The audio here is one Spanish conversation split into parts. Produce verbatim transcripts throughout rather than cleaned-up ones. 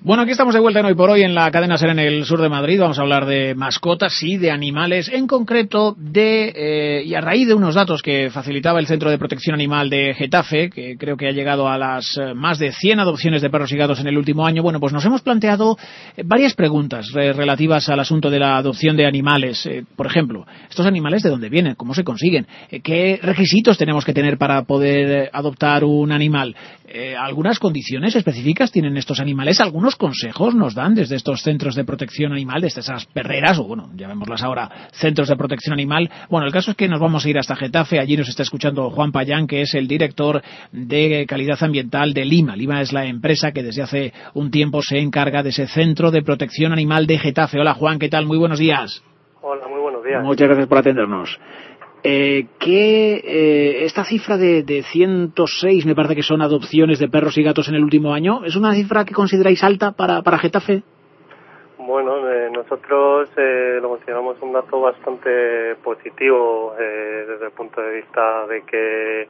Bueno, aquí estamos de vuelta en Hoy por Hoy en la cadena SER en el sur de Madrid. Vamos a hablar de mascotas, sí, de animales, en concreto de, eh, y a raíz de unos datos que facilitaba el Centro de Protección Animal de Getafe, que creo que ha llegado a las eh, más de cien adopciones de perros y gatos en el último año. Bueno, pues nos hemos planteado eh, varias preguntas eh, relativas al asunto de la adopción de animales. Eh, por ejemplo, ¿estos animales de dónde vienen? ¿Cómo se consiguen? Eh, ¿Qué requisitos tenemos que tener para poder eh, adoptar un animal? Eh, ¿Algunas condiciones específicas tienen estos animales? ¿Algunos consejos nos dan desde estos centros de protección animal, desde esas perreras, o bueno, llamémoslas ahora centros de protección animal? Bueno, el caso es que nos vamos a ir hasta Getafe. Allí nos está escuchando Juan Payán, que es el director de calidad ambiental de Lima. Lima es la empresa que desde hace un tiempo se encarga de ese centro de protección animal de Getafe. Hola Juan, ¿qué tal? Muy buenos días. Hola, muy buenos días. Muchas gracias por atendernos. Eh, que eh, esta cifra de, de ciento seis, me parece que son adopciones de perros y gatos en el último año, ¿es una cifra que consideráis alta para, para Getafe? Bueno, eh, nosotros eh, lo consideramos un dato bastante positivo eh, desde el punto de vista de que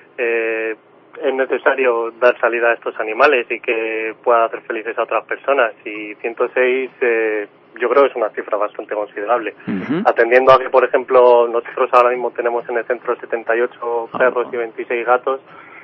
eh, es necesario dar salida a estos animales y que pueda hacer felices a otras personas, y ciento seis eh, yo creo que es una cifra bastante considerable, uh-huh. Atendiendo a que, por ejemplo, nosotros ahora mismo tenemos en el centro setenta y ocho perros uh-huh. y veintiséis gatos,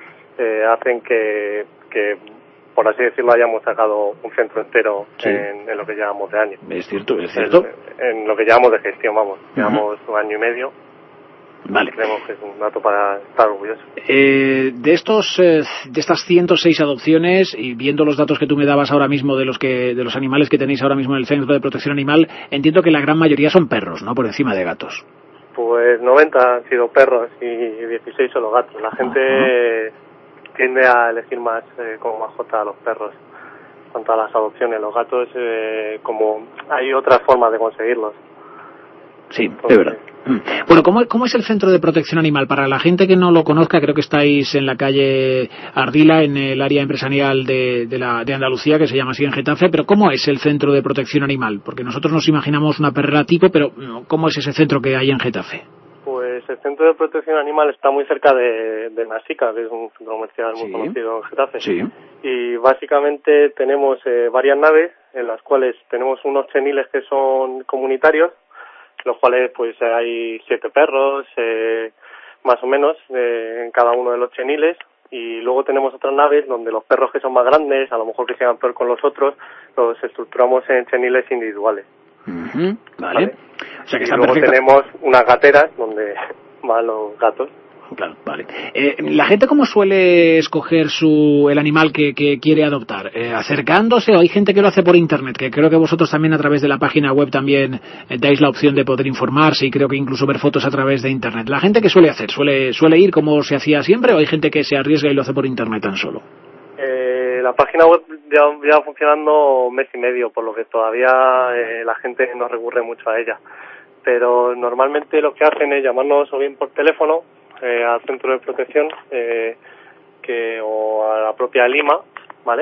eh, hacen que, que, por así decirlo, hayamos sacado un centro entero sí. en, en lo que llevamos de año. Es cierto, es cierto. En, en lo que llevamos de gestión, vamos, uh-huh. llevamos un año y medio. Vale. Creemos que es un dato para estar orgulloso. Eh, de estos, eh, de estas ciento seis adopciones, y viendo los datos que tú me dabas ahora mismo de los que, de los animales que tenéis ahora mismo en el Centro de Protección Animal, entiendo que la gran mayoría son perros, ¿no? Por encima de gatos. Pues noventa han sido perros y dieciséis solo gatos. La gente uh-huh. tiende a elegir más eh, como mascota a los perros. En cuanto a las adopciones, los gatos, eh, como hay otras formas de conseguirlos. Sí, de verdad. Bueno, ¿cómo, ¿cómo es el Centro de Protección Animal? Para la gente que no lo conozca, creo que estáis en la calle Ardila, en el área empresarial de, de, la, de Andalucía, que se llama así en Getafe, pero ¿cómo es el Centro de Protección Animal? Porque nosotros nos imaginamos una perrera tipo, pero ¿cómo es ese centro que hay en Getafe? Pues el Centro de Protección Animal está muy cerca de, de Nasica, que es un centro comercial muy sí. conocido en Getafe. Sí. Y básicamente tenemos eh, varias naves en las cuales tenemos unos cheniles que son comunitarios, los cuales pues hay siete perros, eh, más o menos, eh, en cada uno de los cheniles, y luego tenemos otras naves donde los perros que son más grandes, a lo mejor que se llevan peor con los otros, los estructuramos en cheniles individuales. Uh-huh. Vale. ¿Vale? O sea que y luego perfecta. Tenemos unas gateras donde van los gatos. Claro, vale. Eh, ¿La gente cómo suele escoger su el animal que, que quiere adoptar? Eh, ¿Acercándose o hay gente que lo hace por internet? Que creo que vosotros también a través de la página web también eh, dais la opción de poder informarse y creo que incluso ver fotos a través de internet. ¿La gente qué suele hacer? ¿Suele, suele ir como se hacía siempre o hay gente que se arriesga y lo hace por internet tan solo? Eh, la página web ya lleva funcionando un mes y medio, por lo que todavía eh, la gente no recurre mucho a ella. Pero normalmente lo que hacen es llamarnos o bien por teléfono, Eh, al centro de protección eh, que o a la propia Lima, ¿vale?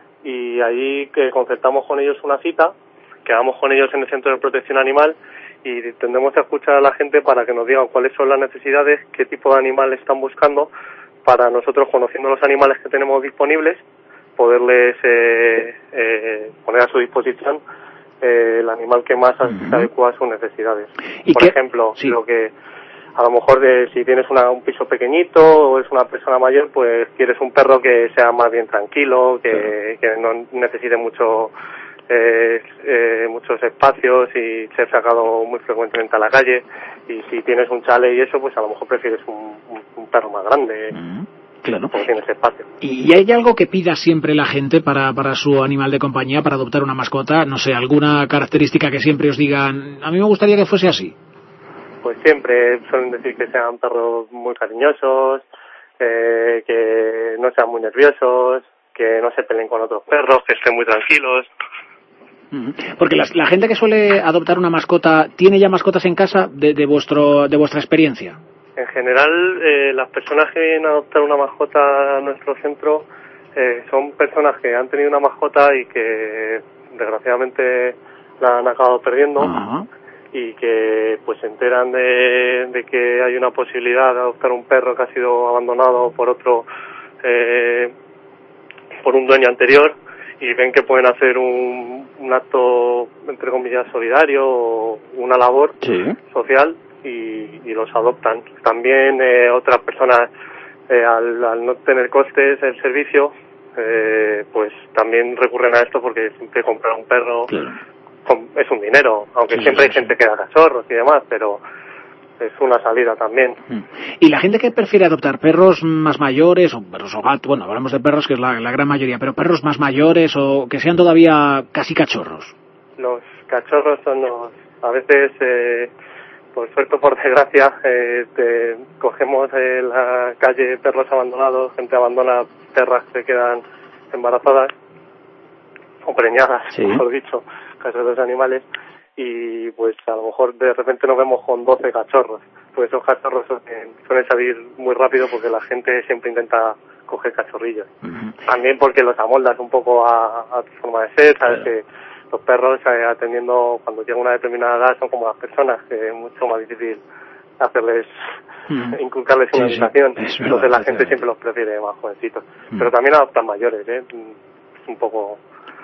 Y allí que concertamos con ellos una cita, quedamos con ellos en el centro de protección animal y tendremos a escuchar a la gente para que nos digan cuáles son las necesidades, qué tipo de animal están buscando, para nosotros, conociendo los animales que tenemos disponibles, poderles eh, eh, poner a su disposición eh, el animal que más uh-huh. se adecua a sus necesidades. Por qué? ejemplo, sí. lo que a lo mejor de, si tienes una, un piso pequeñito o es una persona mayor, pues quieres un perro que sea más bien tranquilo, que, que no necesite mucho eh, eh, muchos espacios y ser sacado muy frecuentemente a la calle. Y si tienes un chalet y eso, pues a lo mejor prefieres un, un, un perro más grande. Mm, claro. Porque tienes espacio. ¿Y hay algo que pida siempre la gente para, para su animal de compañía, para adoptar una mascota? No sé, alguna característica que siempre os digan, a mí me gustaría que fuese así. Pues siempre suelen decir que sean perros muy cariñosos, eh, que no sean muy nerviosos, que no se peleen con otros perros, que estén muy tranquilos. Porque la, la gente que suele adoptar una mascota, ¿tiene ya mascotas en casa de, de vuestro de vuestra experiencia? En general, eh, las personas que vienen a adoptar una mascota a nuestro centro eh, son personas que han tenido una mascota y que desgraciadamente la han acabado perdiendo. Uh-huh. Y que pues se enteran de, de que hay una posibilidad de adoptar un perro que ha sido abandonado por otro, eh, por un dueño anterior, y ven que pueden hacer un, un acto, entre comillas, solidario o una labor sí. social y, y los adoptan. También eh, otras personas, eh, al, al no tener costes el servicio, eh, pues también recurren a esto porque siempre comprar un perro claro. con, es un dinero, aunque sí, siempre sí, hay gente sí. que da cachorros y demás, pero es una salida también. ¿Y la gente que prefiere adoptar perros más mayores o perros o gatos? Bueno, hablamos de perros que es la, la gran mayoría, pero perros más mayores o que sean todavía casi cachorros. Los cachorros son los, a veces, eh, por suerte o por desgracia, eh, te, cogemos en la calle perros abandonados, gente abandona perras que quedan embarazadas o preñadas, sí. mejor dicho, casos de los animales, y pues a lo mejor de repente nos vemos con doce cachorros. Pues esos cachorros suelen, suelen salir muy rápido porque la gente siempre intenta coger cachorrillos. Uh-huh. También porque los amoldas un poco a, a tu forma de ser, sabes claro. que los perros eh, atendiendo cuando llegan a una determinada edad son como las personas, que es mucho más difícil hacerles, uh-huh. inculcarles una sí, educación, sí. entonces la gente siempre los prefiere más jovencitos. Uh-huh. Pero también adoptan mayores, ¿eh? Es un poco...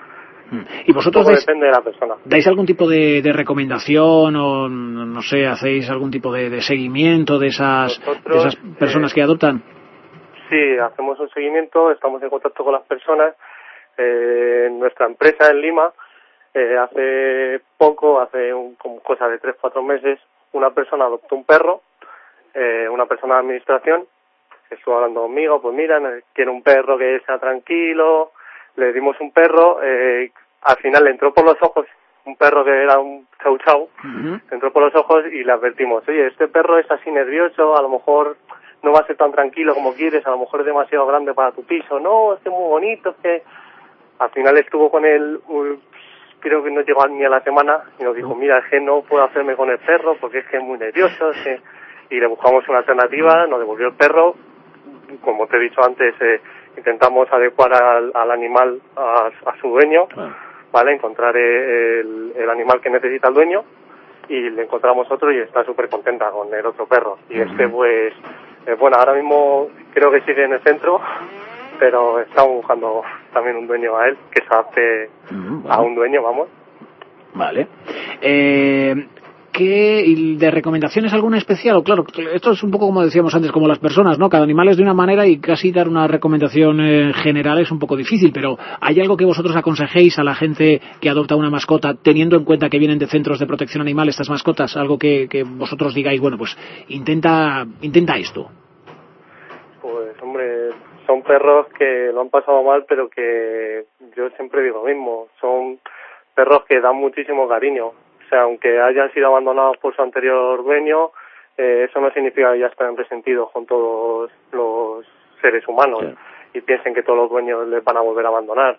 ¿Y vosotros dais, depende de la persona. dais algún tipo de, de recomendación o, no sé, hacéis algún tipo de, de seguimiento de esas, Nosotros, de esas personas eh, que adoptan? Sí, hacemos un seguimiento, estamos en contacto con las personas. Eh, nuestra empresa en Lima, eh, hace poco, hace un, como cosa de tres, cuatro meses, una persona adoptó un perro, eh, una persona de administración, que estuvo hablando conmigo, pues mira, quiero un perro que sea tranquilo. Le dimos un perro, eh, al final le entró por los ojos, un perro que era un chau chau, uh-huh. entró por los ojos y le advertimos, oye, este perro es así nervioso, a lo mejor no va a ser tan tranquilo como quieres, a lo mejor es demasiado grande para tu piso, no, es que es muy bonito, es que... Al final estuvo con él, uh, creo que no llegó ni a la semana, y nos dijo, mira, es que no puedo hacerme con el perro porque es que es muy nervioso, es que... y le buscamos una alternativa, nos devolvió el perro, como te he dicho antes, eh, intentamos adecuar al, al animal a, a su dueño, ¿vale? Encontrar el, el animal que necesita el dueño y le encontramos otro y está súper contenta con el otro perro. Y uh-huh. este pues, eh, bueno, ahora mismo creo que sigue en el centro, pero estamos buscando también un dueño a él, que se adapte uh-huh, bueno. a un dueño, vamos. Vale. Eh... ¿Qué de recomendaciones alguna especial? O claro, esto es un poco como decíamos antes, como las personas, ¿no? Cada animal es de una manera y casi dar una recomendación eh, general es un poco difícil, pero ¿hay algo que vosotros aconsejéis a la gente que adopta una mascota, teniendo en cuenta que vienen de centros de protección animal estas mascotas? Algo que, que vosotros digáis, bueno, pues intenta, intenta esto. Pues, hombre, son perros que lo han pasado mal, pero que yo siempre digo lo mismo, son perros que dan muchísimo cariño. O sea, aunque hayan sido abandonados por su anterior dueño, eh, eso no significa que ya estén resentidos con todos los seres humanos sí. y piensen que todos los dueños les van a volver a abandonar.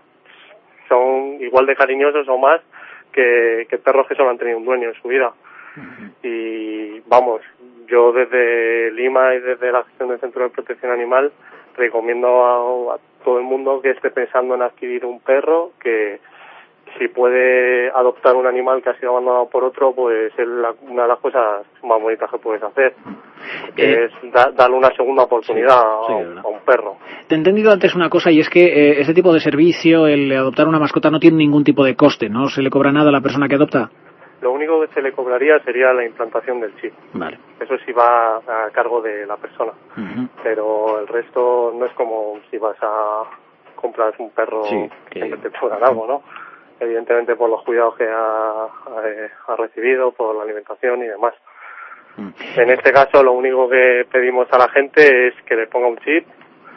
Son igual de cariñosos o más que, que perros que solo han tenido un dueño en su vida. Uh-huh. Y vamos, yo desde Lima y desde la gestión del Centro de Protección Animal recomiendo a, a todo el mundo que esté pensando en adquirir un perro que si puede adoptar un animal que ha sido abandonado por otro, pues es la, una de las cosas más bonitas que puedes hacer, que eh, es da, darle una segunda oportunidad sí, sí, a, a un perro. Te he entendido antes una cosa, y es que eh, ese tipo de servicio, el adoptar una mascota, no tiene ningún tipo de coste, ¿no? ¿Se le cobra nada a la persona que adopta? Lo único que se le cobraría sería la implantación del chip. Vale. Eso sí va a cargo de la persona, uh-huh. pero el resto no es como si vas a comprar un perro sí, que siempre te cobran algo, ¿no? Evidentemente por los cuidados que ha, ha, ha recibido, por la alimentación y demás. Mm. En este caso lo único que pedimos a la gente es que le ponga un chip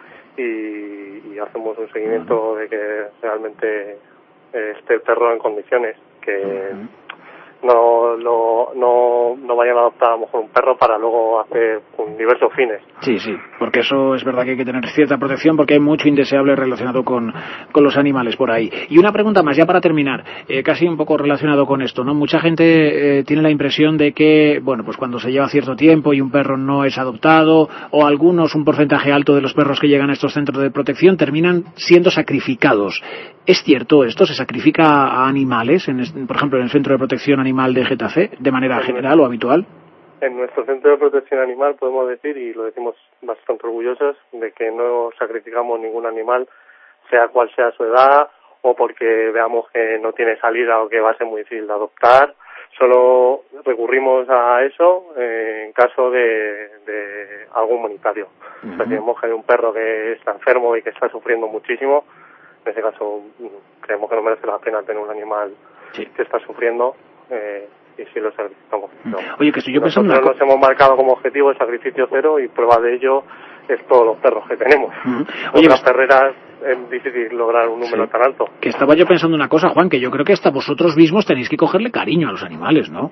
y, y hacemos un seguimiento uh-huh. de que realmente esté el perro en condiciones, que uh-huh. no, lo, no, no vayan a adoptar a lo mejor un perro para luego hacer con diversos fines. Sí, sí, porque eso es verdad que hay que tener cierta protección porque hay mucho indeseable relacionado con, con los animales por ahí. Y una pregunta más, ya para terminar, eh, casi un poco relacionado con esto, ¿no? Mucha gente eh, tiene la impresión de que, bueno, pues cuando se lleva cierto tiempo y un perro no es adoptado, o algunos, un porcentaje alto de los perros que llegan a estos centros de protección terminan siendo sacrificados. ¿Es cierto esto? ¿Se sacrifica a animales, en, por ejemplo, en el Centro de Protección Animal de Getafe, de manera general o habitual? En nuestro Centro de Protección Animal podemos decir, y lo decimos bastante orgullosos, de que no sacrificamos ningún animal, sea cual sea su edad o porque veamos que no tiene salida o que va a ser muy difícil de adoptar. Solo recurrimos a eso eh, en caso de, de algo humanitario. Uh-huh. O sea, si vemos que hay un perro que está enfermo y que está sufriendo muchísimo, en ese caso creemos que no merece la pena tener un animal sí. que está sufriendo eh, y sí lo sacrificamos. Uh-huh. Oye, que estoy yo pensando... Nosotros nos hemos marcado como objetivo el sacrificio cero y prueba de ello es todos los perros que tenemos. Uh-huh. Oye, las perreras es difícil lograr un número sí. tan alto. Que estaba yo pensando una cosa, Juan, que yo creo que hasta vosotros mismos tenéis que cogerle cariño a los animales, ¿no?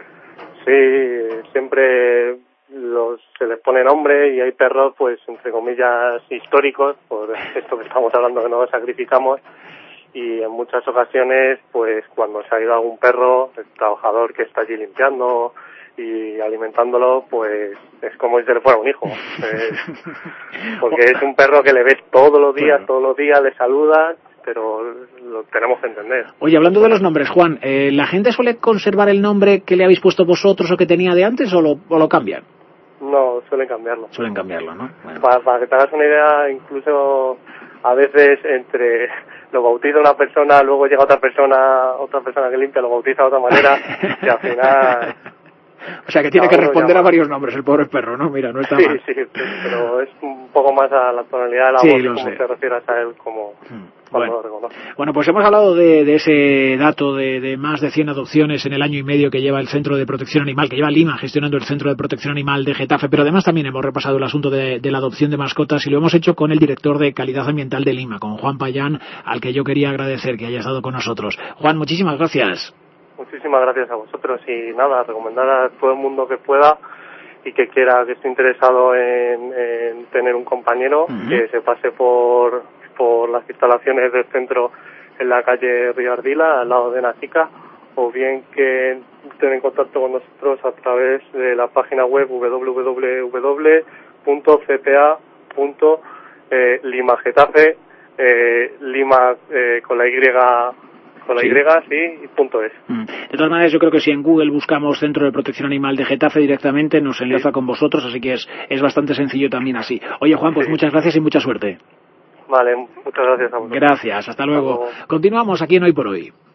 Sí, siempre los, se les pone nombre y hay perros, pues, entre comillas, históricos, por esto que estamos hablando que no los sacrificamos, y en muchas ocasiones, pues, cuando se ha ido algún perro, el trabajador que está allí limpiando y alimentándolo, pues es como si se le fuera un hijo, eh, porque es un perro que le ves todos los días, todos los días le saludas, pero lo tenemos que entender. Oye, hablando de los nombres, Juan, eh, ¿la gente suele conservar el nombre que le habéis puesto vosotros o que tenía de antes o lo, o lo cambian? No, suelen cambiarlo. Suelen cambiarlo, ¿no? Bueno. Para, para que te hagas una idea, incluso a veces entre lo bautiza una persona, luego llega otra persona, otra persona que limpia, lo bautiza de otra manera, y al final... O sea, que tiene que responder a varios nombres el pobre perro, ¿no? Mira, no está sí, mal. Sí, sí, pero es un poco más a la tonalidad de la sí, voz, lo como sé. te refieras a él, como hmm. cuando bueno. lo reconoce. Bueno, pues hemos hablado de, de ese dato de, de más de cien adopciones en el año y medio que lleva el Centro de Protección Animal, que lleva Lima gestionando el Centro de Protección Animal de Getafe, pero además también hemos repasado el asunto de, de la adopción de mascotas y lo hemos hecho con el director de Calidad Ambiental de Lima, con Juan Payán, al que yo quería agradecer que haya estado con nosotros. Juan, muchísimas gracias. Muchísimas gracias a vosotros y nada, recomendar a todo el mundo que pueda y que quiera, que esté interesado en, en tener un compañero, uh-huh. que se pase por, por las instalaciones del centro en la calle Río Ardila, al lado de Nacica, o bien que estén en contacto con nosotros a través de la página web doble u doble u doble u punto c p a punto lima getafe, eh, Lima eh, con la Y... Con la sí. Y, sí, y punto es. De todas maneras, yo creo que si en Google buscamos Centro de Protección Animal de Getafe directamente, nos enlaza sí. con vosotros, así que es, es bastante sencillo también así. Oye, Juan, pues sí. muchas gracias y mucha suerte. Vale, muchas gracias a vosotros. Gracias, hasta luego. Hasta luego. Continuamos aquí en Hoy por Hoy.